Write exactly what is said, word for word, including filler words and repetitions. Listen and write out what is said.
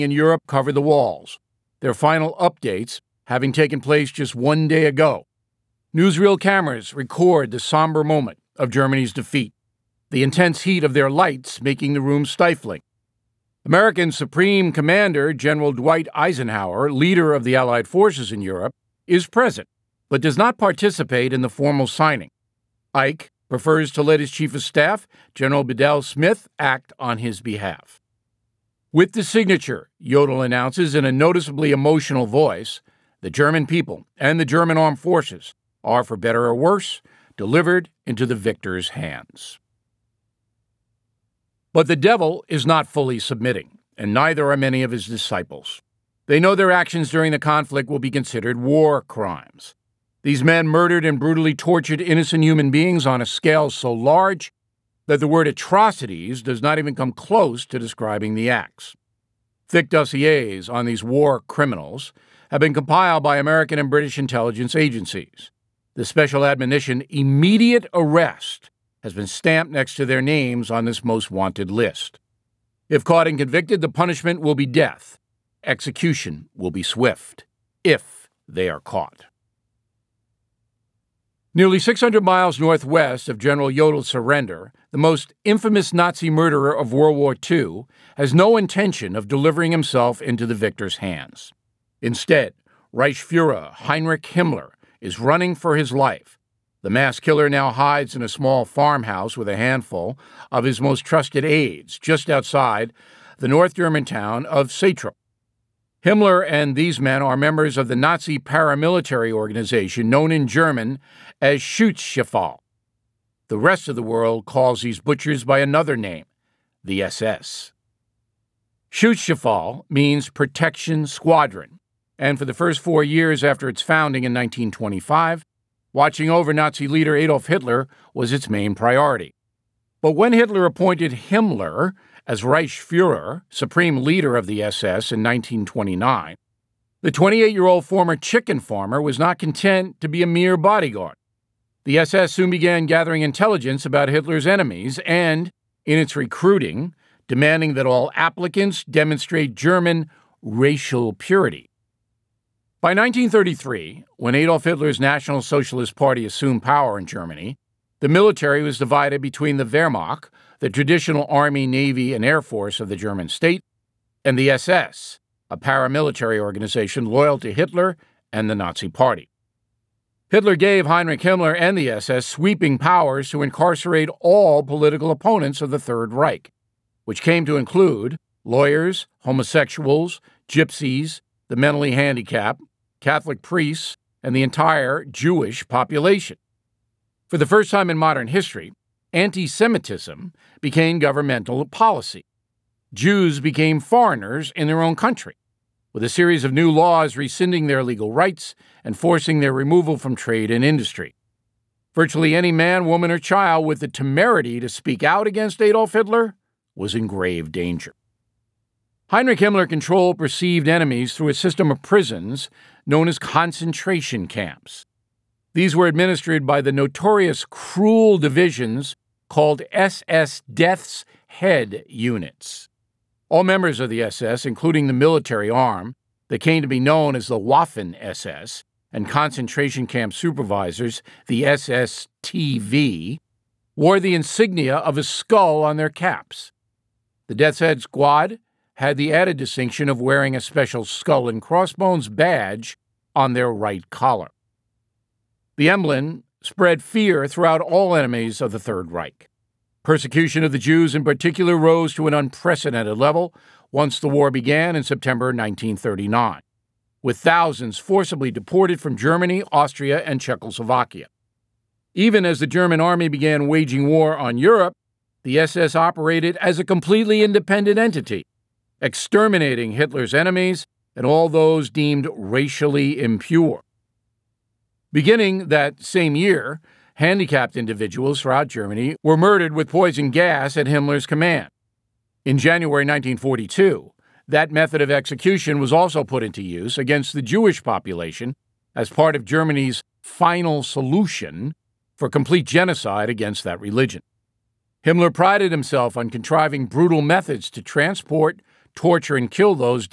in Europe cover the walls, their final updates having taken place just one day ago. Newsreel cameras record the somber moment of Germany's defeat, the intense heat of their lights making the room stifling. American Supreme Commander General Dwight Eisenhower, leader of the Allied forces in Europe, is present, but does not participate in the formal signing. Ike prefers to let his Chief of Staff, General Bedell Smith, act on his behalf. With the signature, Jodl announces in a noticeably emotional voice, the German people and the German armed forces are, for better or worse, delivered into the victor's hands. But the devil is not fully submitting, and neither are many of his disciples. They know their actions during the conflict will be considered war crimes. These men murdered and brutally tortured innocent human beings on a scale so large that the word atrocities does not even come close to describing the acts. Thick dossiers on these war criminals have been compiled by American and British intelligence agencies. The special admonition, immediate arrest, has been stamped next to their names on this most wanted list. If caught and convicted, the punishment will be death. Execution will be swift, if they are caught. Nearly six hundred miles northwest of General Jodl's surrender, the most infamous Nazi murderer of World War Two has no intention of delivering himself into the victor's hands. Instead, Reichsfuhrer Heinrich Himmler is running for his life. The mass killer now hides in a small farmhouse with a handful of his most trusted aides just outside the North German town of Satrup. Himmler and these men are members of the Nazi paramilitary organization known in German as Schutzstaffel. The rest of the world calls these butchers by another name, the S S. Schutzstaffel means protection squadron, and for the first four years after its founding in nineteen twenty-five, watching over Nazi leader Adolf Hitler was its main priority. But when Hitler appointed Himmler as Reichsfuhrer, supreme leader of the S S in nineteen twenty-nine, the twenty-eight-year-old former chicken farmer was not content to be a mere bodyguard. The S S soon began gathering intelligence about Hitler's enemies and, in its recruiting, demanding that all applicants demonstrate German racial purity. By nineteen thirty-three, when Adolf Hitler's National Socialist Party assumed power in Germany, the military was divided between the Wehrmacht, the traditional army, navy, and air force of the German state, and the S S, a paramilitary organization loyal to Hitler and the Nazi Party. Hitler gave Heinrich Himmler and the S S sweeping powers to incarcerate all political opponents of the Third Reich, which came to include lawyers, homosexuals, gypsies, the mentally handicapped, Catholic priests, and the entire Jewish population. For the first time in modern history, anti-Semitism became governmental policy. Jews became foreigners in their own country, with a series of new laws rescinding their legal rights and forcing their removal from trade and industry. Virtually any man, woman, or child with the temerity to speak out against Adolf Hitler was in grave danger. Heinrich Himmler controlled perceived enemies through a system of prisons known as concentration camps. These were administered by the notorious cruel divisions called S S Death's Head units. All members of the S S, including the military arm that came to be known as the Waffen-S S, and concentration camp supervisors, the S S T V, wore the insignia of a skull on their caps. The Death's Head Squad had the added distinction of wearing a special skull and crossbones badge on their right collar. The emblem spread fear throughout all enemies of the Third Reich. Persecution of the Jews in particular rose to an unprecedented level once the war began in September nineteen thirty-nine, with thousands forcibly deported from Germany, Austria, and Czechoslovakia. Even as the German army began waging war on Europe, the S S operated as a completely independent entity, exterminating Hitler's enemies and all those deemed racially impure. Beginning that same year, handicapped individuals throughout Germany were murdered with poison gas at Himmler's command. In January nineteen forty-two, that method of execution was also put into use against the Jewish population as part of Germany's final solution for complete genocide against that religion. Himmler prided himself on contriving brutal methods to transport, torture, and kill those